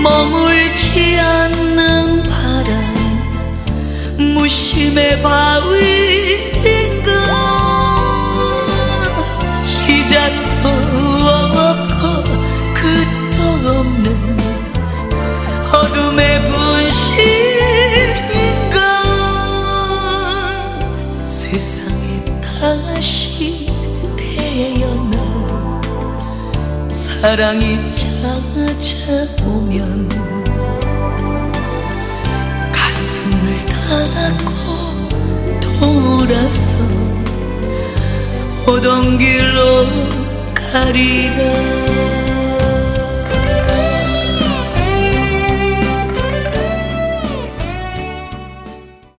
머물지 않는 바람 무심의 바위인가 시작도 없고 끝도 없는 어둠의 분실인가 세상에 다시 태어나 사랑이 찾아오면 가슴을 닫고 돌아서 오던 길로 가리라.